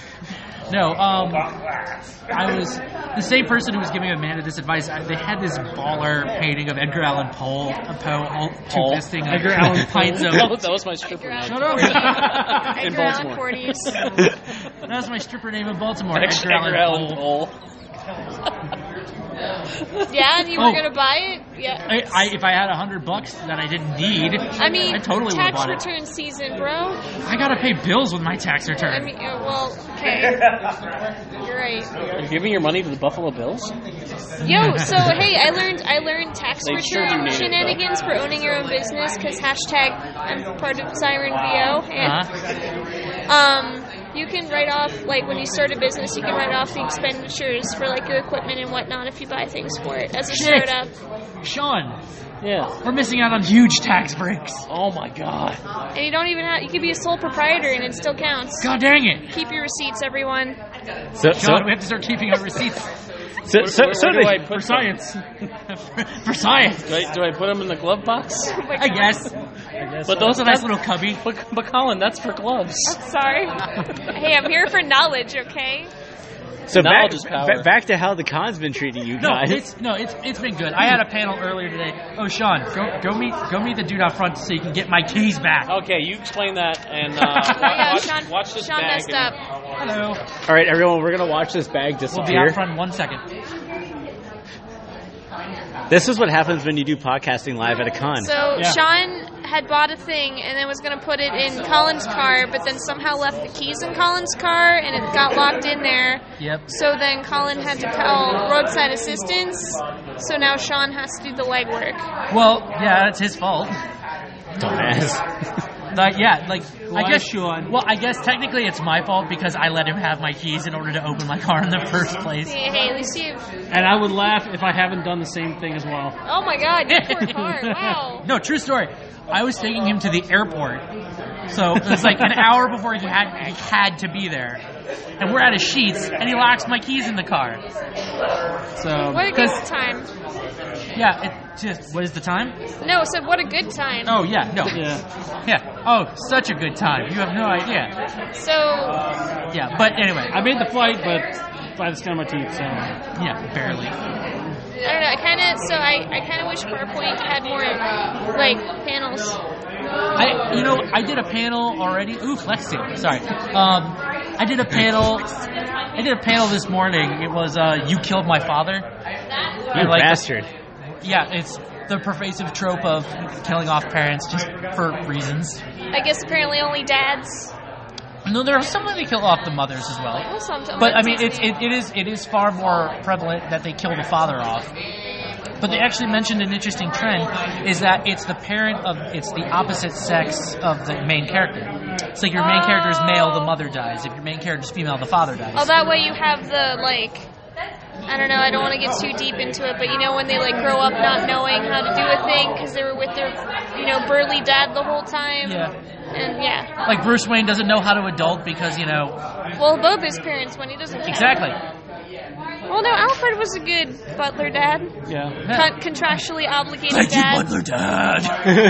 No, um, I was the same person who was giving Amanda this advice. I, they had this baller painting of Edgar Allan Poe, uh, Poe, all two Poe. fisting Edgar like Allan pints of. that, was, that was my stripper Edgar name. Allan Shut up. In Edgar Allan Baltimore. forties. That's my stripper name in Baltimore. Edgar, Edgar Allan Allan Poe. Poe. Yeah, and you were Oh. gonna buy it? Yeah. I, I, if I had a hundred bucks that I didn't need, I mean, I totally would have tax bought it. return season, bro. I gotta pay bills with my tax return. I mean, uh, well, okay. You're right. Are you giving your money to the Buffalo Bills? Yo, so hey, I learned I learned tax They sure return do need it, shenanigans for owning your own business because hashtag I'm part of Siren V O and Uh-huh. um. You can write off, like, when you start a business, you can write off the expenditures for, like, your equipment and whatnot if you buy things for it as a Shit. startup. Sean, Yeah. we're missing out on huge tax breaks. Oh my God. And you don't even have, you could be a sole proprietor and it still counts. God dang it. Keep your receipts, everyone. So, so, Sean, we have to start keeping our receipts so, so, Where, so where do they- I put for them? science. for science, Do I, do I put them in the glove box? Oh my I God. guess. But That's those a nice that's, little cubby. but, but Colin, that's for gloves. Sorry. Hey, I'm here for knowledge, okay? so back, Knowledge is power. ba- back to how the con's been treating you No, guys. it's no, it's it's been good. I had a panel earlier today. Oh, Sean, go go meet go meet the dude out front so you can get my keys back. Okay, you explain that and uh, Yeah, watch, Sean, watch this Sean bag. messed and- up. Hello. All right, everyone, we're going to watch this bag We'll be disappear. out front in one second. This is what happens when you do podcasting live at a con. So Yeah. Sean had bought a thing and then was going to put it in Colin's car, but then somehow left the keys in Colin's car and it got locked in there. Yep. So then Colin had to call roadside assistance. So now Sean has to do the legwork. Well, yeah, it's his fault. Dumbass. Like, yeah, like Why, I guess. Sean? Well, I guess technically it's my fault because I let him have my keys in order to open my car in the first place. Hey, hey, at least you. And I would laugh if I haven't done the same thing as well. Oh my God, you poor car! Wow. No, true story. I was taking him to the airport, so it was like an hour before he had he had to be there, and we're out of Sheets, and he locks my keys in the car. So, What a good 'cause- time. yeah, it just what is the time? No, said what a good time. Oh yeah, no, Yeah. yeah. Oh, such a good time. You have no idea. So Yeah, but anyway, I made the flight, but by the skin of my teeth, so. yeah, barely. I don't know. I kind of so I, I kind of wish PowerPoint had more like panels. I, you know, I did a panel already. Ooh, flexing. Sorry. Um, I did a panel. I did a panel this morning. It was uh, "You Killed My Father." You I like- bastard. Yeah, it's the pervasive trope of killing off parents just for reasons. I guess apparently only dads. No, there are some that they kill off the mothers as well. Well, sometimes. But I mean, it's it, it is it is far more prevalent that they kill the father off. But they actually mentioned an interesting trend is that it's the parent of it's the opposite sex of the main character. It's like your main character is male, the mother dies. If your main character is female, the father dies. Oh, that way you have the like. I don't know. I don't want to get too deep into it, but you know when they like grow up not knowing how to do a thing because they were with their, you know, burly dad the whole time. Yeah. And yeah. Like Bruce Wayne doesn't know how to adult because, you know... Well, both his parents when he doesn't. Care. Exactly. Well, no, Alfred was a good butler dad. Yeah. Con- contractually obligated Thank you, dad. Butler Dad.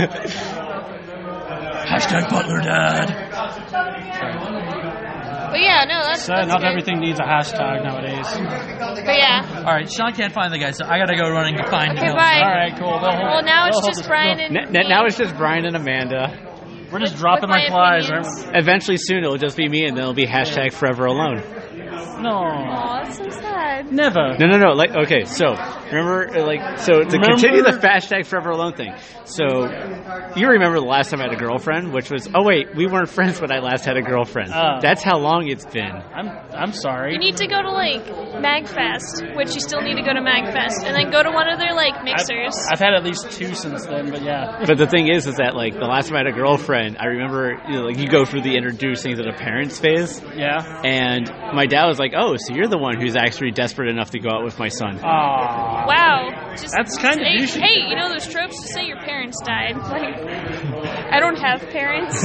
Hashtag Butler Dad. But yeah, no, that's, So that's not good. everything needs a hashtag nowadays. But yeah. All right, Sean can't find the guy, so I gotta go running to find Okay, him. bye. All right, cool. They'll hold, Well, now it's they'll hold just this- Brian and N- me. n- now it's just Brian and Amanda. We're just with- dropping with like my flies. opinions. Right? Eventually, soon it'll just be me, and then it'll be hashtag Forever Alone. No. Aw, that's so sad. Never. No, no, no. Like, okay, so remember, uh, like, so to Remember- continue the hashtag Forever Alone thing. So you remember the last time I had a girlfriend, which was oh wait, we weren't friends when I last had a girlfriend. Oh. That's how long it's been. I'm I'm sorry. You need to go to like MagFest, which you still need to go to MagFest, and then go to one of their like mixers. I've, I've had at least two since then, but yeah. But the thing is, is that like the last time I had a girlfriend, I remember you know, like you go through the introducing to the parents phase, Yeah. and my dad was like, "Oh, so you're the one who's actually desperate enough to go out with my son." Aww. Wow. Just That's kinda say, douchey. Hey, you know those tropes? Just say your parents died. Like, I don't have parents.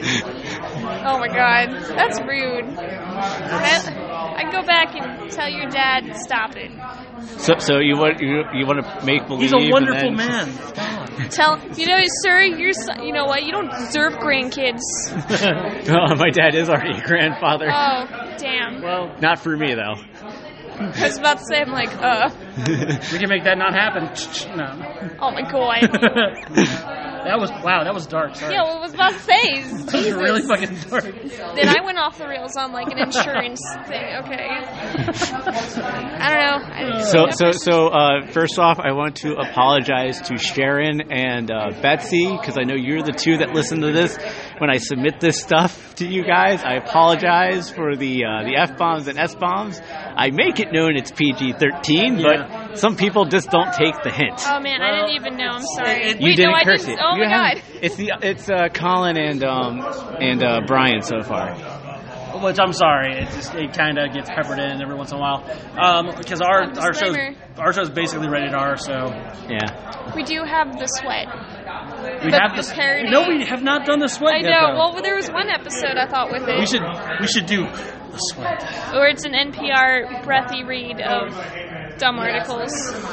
Oh my god, that's rude. I, I'd go back and tell your dad, stop it. So, so you want you, you want to make believe? He's a wonderful and then, man. Tell you know, sir, you're son- you know what? You don't deserve grandkids. Oh, my dad is already a grandfather. Oh, damn. Well, Not for me though. I was about to say, I'm like, uh. we can make that not happen. No. Oh my god. That was wow. That was dark. Sorry. Yeah, what I was about to say. That was Jesus. really fucking dark. Then I went off the rails on like an insurance thing. Okay. I don't know. I, So, so, so. Uh, first off, I want to apologize to Sharon and uh, Betsy because I know you're the two that listen to this. When I submit this stuff to you guys, I apologize for the uh, the F bombs and S bombs. I make it known it's P G thirteen, Yeah. but some people just don't take the hint. Oh man, I didn't even know. I'm sorry. You Wait, didn't no, I curse didn't. it. Oh You my haven't. god. It's the it's uh, Colin and um and uh, Brian so far. Which I'm sorry, it just it kind of gets peppered in every once in a while. Um, because our our show's Disclaimer. our show's basically rated R, so Yeah. We do have the sweat. we The- have the this. parody. No, we have not done the sweat I yet. know. though. Well, there was one episode I thought with it, we should we should do the sweat. or it's an N P R breathy read of dumb articles.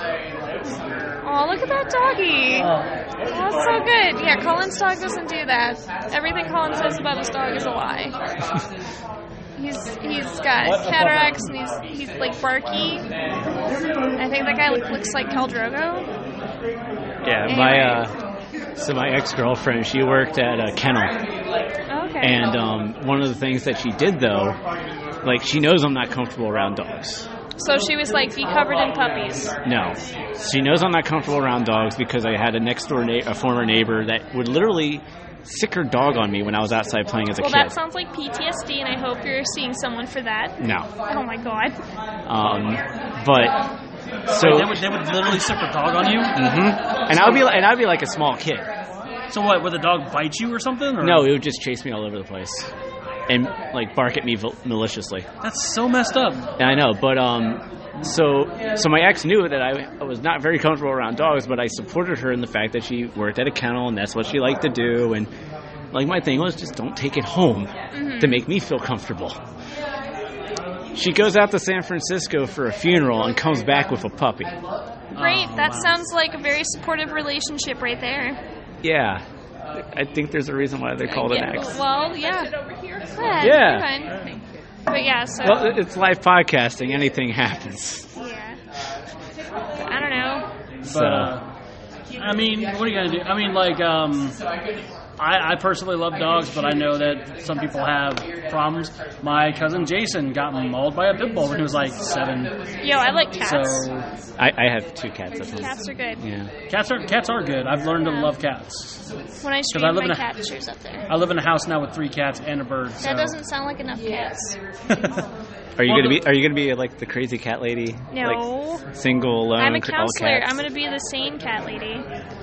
Oh, look at that doggy. Oh, that's so good. Yeah, Colin's dog doesn't do that. Everything Colin says about his dog is a lie. He's he's got cataracts and he's he's like barky. I think that guy look, looks like Khal Drogo. Yeah. Anyway. My uh, so my ex girlfriend, she worked at a kennel. Okay. And um, one of the things that she did, though, like, she knows I'm not comfortable around dogs. So she was like, be covered in puppies. No. She knows I'm not comfortable around dogs because I had a next door, na- a former neighbor that would literally sick her dog on me when I was outside playing as a Well, kid. that sounds like P T S D, and I hope you're seeing someone for that. No. Oh my god. Um, but so Wait, they would they would literally sick a dog on you. Mhm. and I would be and I'd be like a small kid. So what? Would the dog bite you or something? Or? No, it would just chase me all over the place and like bark at me vil- maliciously. That's so messed up. And I know, but um, so so my ex knew that I, I was not very comfortable around dogs, but I supported her in the fact that she worked at a kennel and that's what she liked to do. And like my thing was just don't take it home Mm-hmm. to make me feel comfortable. She goes out to San Francisco for a funeral and comes back with a puppy. Great. Oh, That wow. sounds like a very supportive relationship right there. Yeah, I think there's a reason why they called it Yeah, ex. well, yeah. Yeah. Yeah. you're fine. But yeah, so Well, it's live podcasting. Anything happens. yeah. I don't know. But So uh, I mean, what are you gonna do? I mean, like, um, I, I personally love dogs, but I know that some people have problems. My cousin Jason got mauled by a pit bull when he was like seven. Yo, I like cats. So I, I have two cats at home. Cats are good. Yeah. cats are cats are good. I've learned to love cats. When I I stream, live my in a- cat shows up there. I live in a house now with three cats and a bird. So. That doesn't sound like enough cats. Are you Well, gonna the- be? Are you gonna be like the crazy cat lady? No. Like single, alone. I'm a cr- all counselor. cats? I'm going to be the sane cat lady.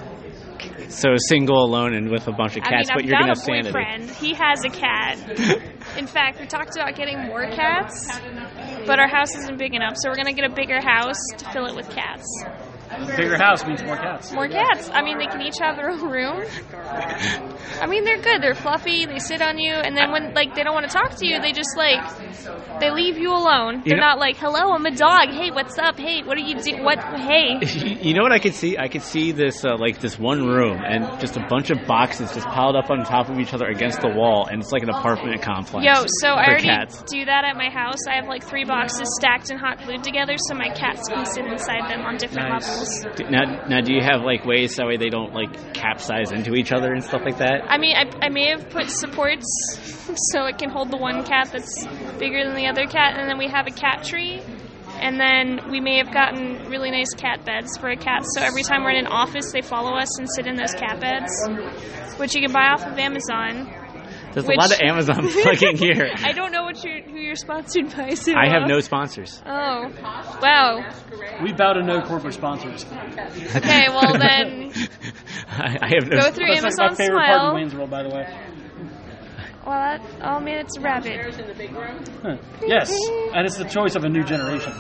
So single, alone, and with a bunch of I cats, mean, but I've you're got gonna a have sanity. boyfriend. He has a cat. In fact, we talked about getting more cats, but our house isn't big enough, so we're going to get a bigger house to fill it with cats. Bigger house means more cats. More cats. I mean, they can each have their own room. I mean, they're good. They're fluffy. They sit on you, and then when like they don't want to talk to you, they just like they leave you alone. They're know- not like, "Hello, I'm a dog. Hey, what's up? Hey, what are you doing? What? Hey." You know what I could see? I could see this uh, like this one room and just a bunch of boxes just piled up on top of each other against the wall, and it's like an apartment complex. Yo, so I for already cats. do that at my house. I have like three boxes stacked and hot glued together, so my cats can sit inside them on different Nice. levels. Now, now, do you have like ways that way they don't like capsize into each other and stuff like that? I mean, I, I may have put supports so it can hold the one cat that's bigger than the other cat, and then we have a cat tree. And then we may have gotten really nice cat beds for a cat, so every time we're in an office, they follow us and sit in those cat beds, which you can buy off of Amazon. There's Which- a lot of Amazon plugging here. I don't know what you're, who you're sponsored by. So I have uh, no sponsors. Oh, wow. We bow to no corporate sponsors. Okay, well then, I, I have no. go through That's like Amazon my favorite part in Smile. Wayne's World, by the way. Well, that, oh man, it's a rabbit. Huh. Yes, and it's the choice of a new generation.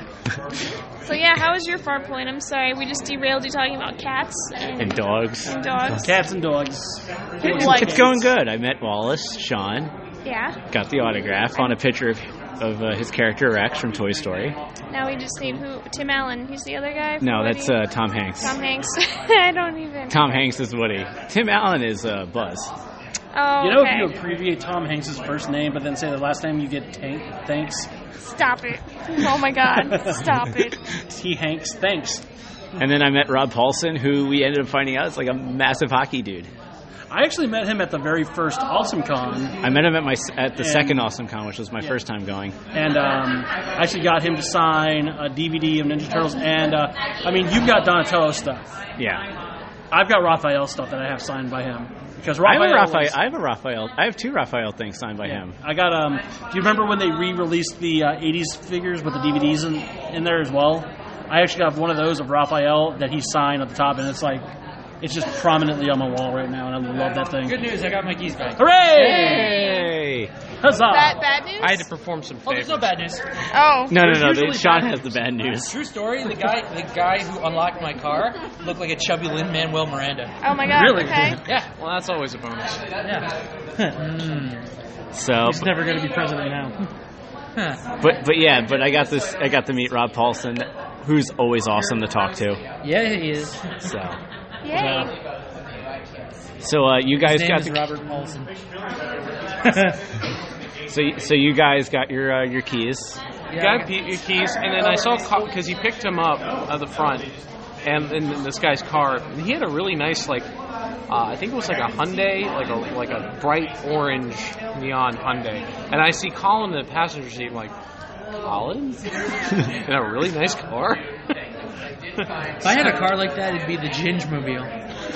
So yeah, how was your far point? I'm sorry, we just derailed you talking about cats and, And dogs. and dogs. Cats and dogs. It's going good. I met Wallace, Sean, Yeah. got the autograph on a picture of of uh, his character Rex from Toy Story. Now we just need who? Tim Allen. He's the other guy. from No, Woody? that's uh, Tom Hanks. Tom Hanks. I don't even. Tom Hanks is Woody. Tim Allen is uh, Buzz. Oh, You know, okay. if you abbreviate Tom Hanks' first name, but then say the last name, you get tank, thanks. Stop it. Oh my God. Stop it. T. Hanks, thanks. And then I met Rob Paulson, who we ended up finding out is like a massive hockey dude. I actually met him at the very first Awesome Con, I met him at my at the And- second Awesome Con, which was my first time going. and um, I actually got him to sign a D V D of Ninja Turtles. And uh, I mean, you've got Donatello stuff. Yeah, I've got Raphael stuff that I have signed by him because I have Raphael. a Raphael. was- I have a Raphael. I have two Raphael things signed by him. I got um. Do you remember when they re-released the uh, eighties figures with the D V Ds in, in there as well? I actually got one of those of Raphael that he signed at the top, and it's like it's just prominently on my wall right now, and I love that thing. Good news, I got my keys back. Hooray! Hey! Huzzah! Bad, bad news? I had to perform some Oh, there's favors. no bad news. Oh. No, no, There's no. usually the- Sean bad has the bad news. True story. The guy, the guy who unlocked my car looked like a chubby Lin-Manuel Miranda. Oh my God. Really? Okay. Yeah, Well, that's always a bonus. yeah. So, He's never going to be president now. Huh. but but yeah, but I got this. I got to meet Rob Paulson, who's always awesome to talk to. Yeah, he is. So, Yay. so uh, you guys His name got is the, Robert Paulson. so y- so you guys got your uh, your keys. Got Pete your keys, and then I saw because he picked him up at the front, and in this guy's car, and he had a really nice like, uh, I think it was like a Hyundai, like a like a bright orange neon Hyundai, and I see Colin in the passenger seat, like, Collins? In a really nice car? If I had a car like that, it'd be the Ginge-mobile.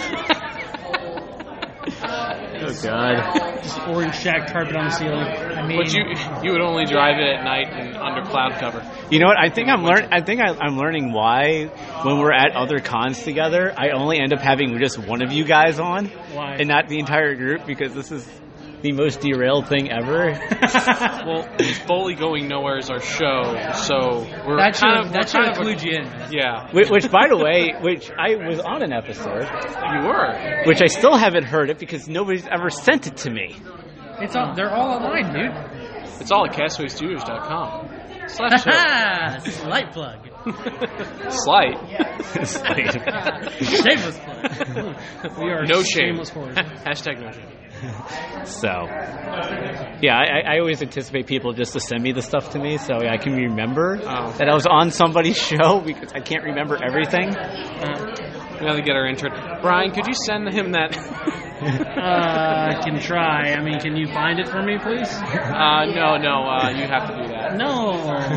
Oh God! Just orange shag carpet on the ceiling. I mean, But you you would only drive it at night and under cloud cover. You know what? I think I'm learn. I think I, I'm learning why when we're at other cons together, I only end up having just one of you guys on, Why? and not the entire group, because this is the most derailed thing ever. Well, Bowling Going Nowhere is our show, so we're that should, kind of that we're should kind of a- include you in. man. Yeah, which, which, by the way, which I was on an episode, you were. which I still haven't heard it because nobody's ever sent it to me. It's all, they're all online, dude. It's all at castaway studios dot com. Slash show. Ha! Slight plug. Slight. Shameless plug. We are No shame. shameless whores. Hashtag no shame. So, yeah, I, I always anticipate people just to send me the stuff to me so I can remember Oh. that I was on somebody's show, because I can't remember everything. We have to get our intern. Brian, could you send him that? Uh, can try. I mean, can you find it for me, please? Uh, no, no, uh, you have to do that. No.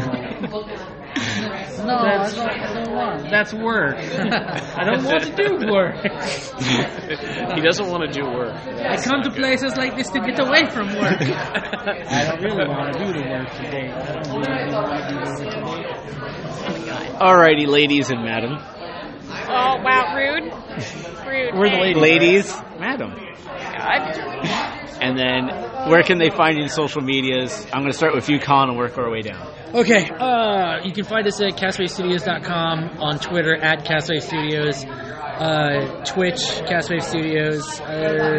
No, That's, I don't, I don't want. that's work. I don't want to do work. He doesn't want to do work. I come to places like this to get away from work. I don't really want to do the work today. I don't really want to do the work today. Alrighty, ladies and madam. Oh, wow, rude. Rude. We're the Hey. ladies. Ladies, madam. God. And then, where can they find you in social medias? I'm going to start with you, Colin, and work our way down. Okay, uh, you can find us at castaway studios dot com, on Twitter at Castaway Studios, uh, Twitch, Castaway Studios. Uh,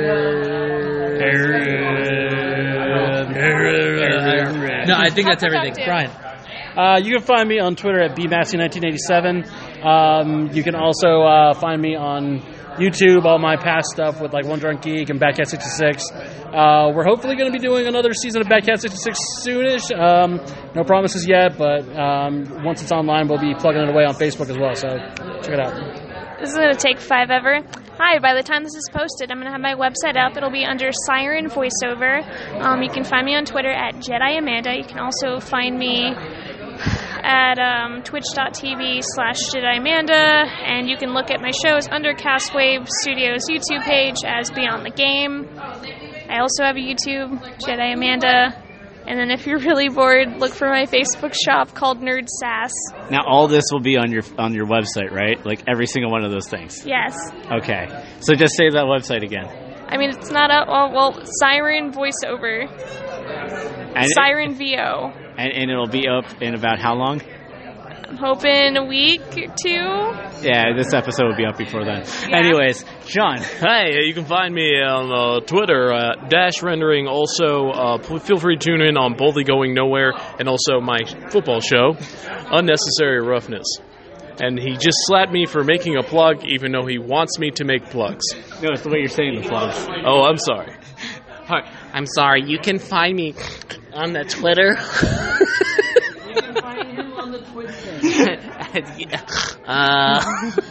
no, I think that's everything. Brian. Uh, you can find me on Twitter at b massey nineteen eighty-seven. Um, you can also uh, find me on YouTube, all my past stuff with like One Drunk Geek and Bad Cat sixty-six. Uh, we're hopefully going to be doing another season of Bad Cat sixty-six soonish. Um, no promises yet, but um, once it's online, we'll be plugging it away on Facebook as well. So check it out. This is going to take five ever. Hi, by the time this is posted, I'm going to have my website up. It'll be under Siren Voiceover. Um, you can find me on Twitter at Jedi Amanda. You can also find me at um, twitch.tv slash Jedi Amanda, and you can look at my shows under Castwave Studios YouTube page as Beyond the Game. I also have a YouTube, Jedi Amanda. And then if you're really bored, look for my Facebook shop called Nerd Sass. Now, all this will be on your on your website, right? Like every single one of those things. Yes. Okay. So just say that website again. I mean, it's not a, well, well Siren Voiceover. And Siren V O. And, and it'll be up in about how long? I'm hoping a week or two. Yeah, this episode will be up before then. Yeah. Anyways, John. Hi, you can find me on uh, Twitter at Dash Rendering. Also, uh, p- feel free to tune in on Boldly Going Nowhere and also my football show, Unnecessary Roughness. And he just slapped me for making a plug, even though he wants me to make plugs. No, it's the way you're saying the plugs. Oh, I'm sorry. Hi, I'm sorry. You can find me on the Twitter. You can find him on the Twitter. uh,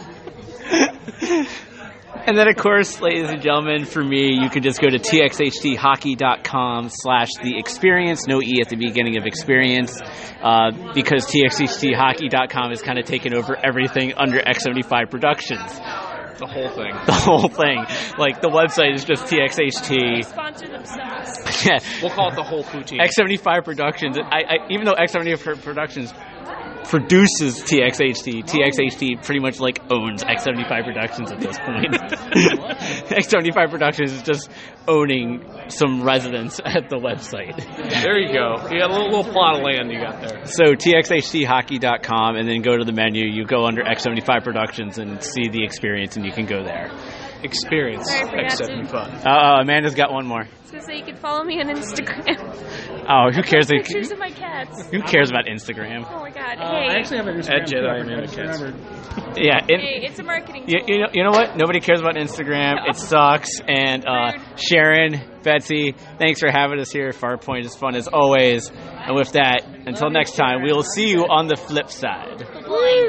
And then, of course, ladies and gentlemen, for me, you can just go to t x h t hockey dot com slash the experience, no E at the beginning of experience, uh, because t x h t hockey dot com has kind of taken over everything under X seventy-five Productions. the whole thing. The whole thing. Like, the website is just T X H T. Sponsor themselves. Yeah. We'll call it the whole poutine. X seventy-five Productions, I, I, even though X seventy-five Productions produces T X H T, T X H T pretty much like owns X seventy-five Productions at this point. X seventy-five Productions is just owning some residents at the website. There you go. You got a little, little plot of land you got there. So t x h t hockey dot com, and then go to the menu. You go under X seventy-five Productions and see the experience, and you can go there. Experience Sorry, I forgot X to- seventy-five. Uh, oh, Amanda's got one more. I was gonna say you can follow me on Instagram. Oh, who cares? Pictures of my cats. Who cares about Instagram? Oh my god. Uh, hey. I actually have an Instagram. At too, Jedi I Amanda just Cats. remembered. Yeah. It, Hey, it's a marketing You, tool. you know, you know what? Nobody cares about Instagram. It sucks. And uh, Sharon, Betsy, thanks for having us here at Farpoint. It's fun as always. And with that, until next time, we will see you on the flip side. Boy.